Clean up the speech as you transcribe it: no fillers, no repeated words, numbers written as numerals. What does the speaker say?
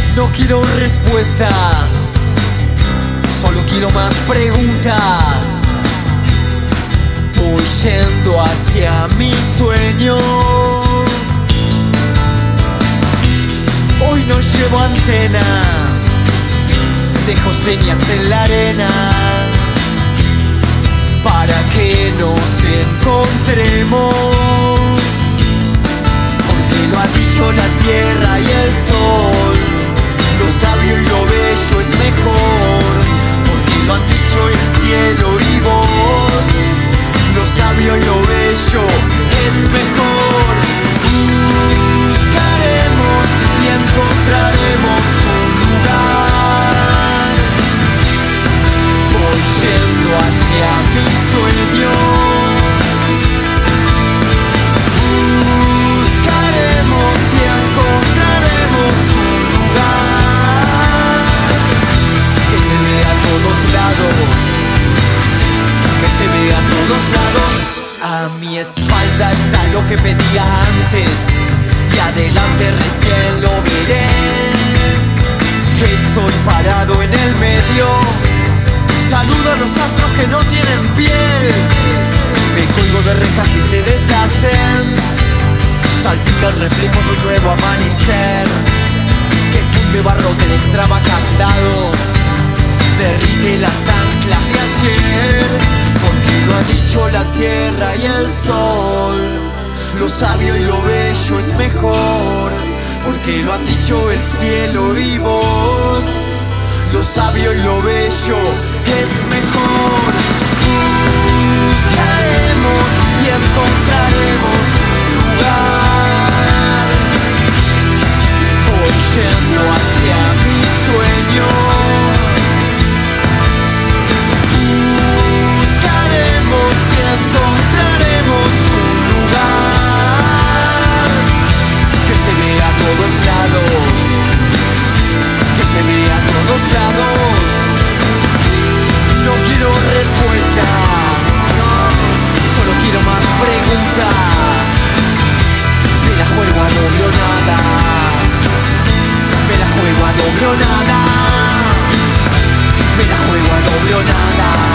No quiero respuestas, solo quiero más preguntas. Voy yendo hacia mis sueños. Hoy no llevo antena, dejo señas en la arena para que nos encontremos. Porque lo ha dicho la tierra y el sol, lo sabio y lo bello es mejor. Porque lo han dicho el cielo y vos, lo sabio y lo bello es mejor. Buscaremos y encontraremos un lugar. Voy yendo hacia mis sueños. Buscaremos y encontraremos un lugar que se vea a todos lados, que se vea a todos lados. A mi espalda está lo que pedía antes y adelante recién lo veré. Estoy parado en el medio, saludo a los astros que no tienen piel. Me colgo de rejas que se deshacen, salpica el reflejo de un nuevo amanecer que funde barro que destraba candados, derrite las anclas de ayer. Porque lo ha dicho la tierra y el sol, lo sabio y lo bello es mejor. Porque lo han dicho el cielo y vos, lo sabio y lo bello es mejor. Buscaremos y encontraremos un lugar. Voy yendo hacia mis sueños. Buscaremos y encontraremos un lugar que se vea a todos lados, que se vea a todos lados. No quiero respuestas, solo quiero más preguntas. Me la juego a doble o nada, me la juego a doble o nada, me la juego a doble o nada.